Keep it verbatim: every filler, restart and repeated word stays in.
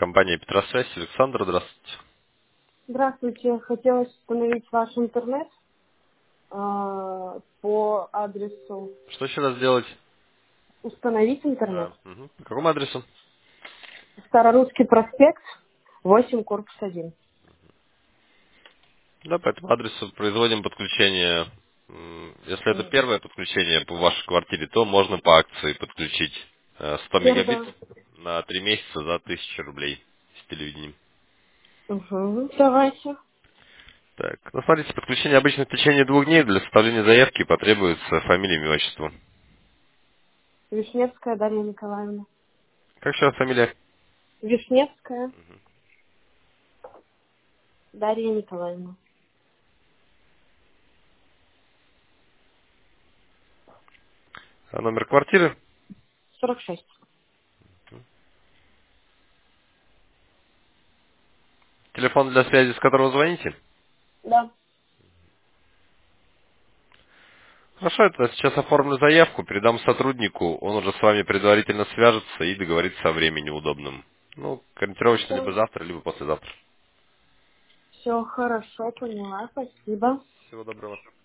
Компания Петросвязь. Александр, здравствуйте. Здравствуйте. Хотелось установить ваш интернет а, по адресу. Что еще раз делать? Установить интернет. Да. Мгм. По какому адресу? Старорусский проспект, восемь, корпус один. Да, по этому адресу производим подключение. М, Если это первое подключение по вашей квартире, то можно по акции подключить э, сто мегабит Первое. на три месяца за тысячу рублей с телевидением. Угу. Давайте. Так, ну смотрите, подключение обычно в течение двух дней. Для составления заявки потребуется фамилия, имя, отчество. Вишневская Дарья Николаевна. Как еще раз фамилия? Вишневская Дарья Николаевна. А номер квартиры? сорок шесть. Телефон для связи, с которого звоните? Да. Хорошо, это сейчас оформлю заявку, передам сотруднику, он уже с вами предварительно свяжется и договорится о времени удобном. Ну, ориентировочно либо Все, завтра, либо послезавтра. все хорошо, поняла. Спасибо. Всего доброго.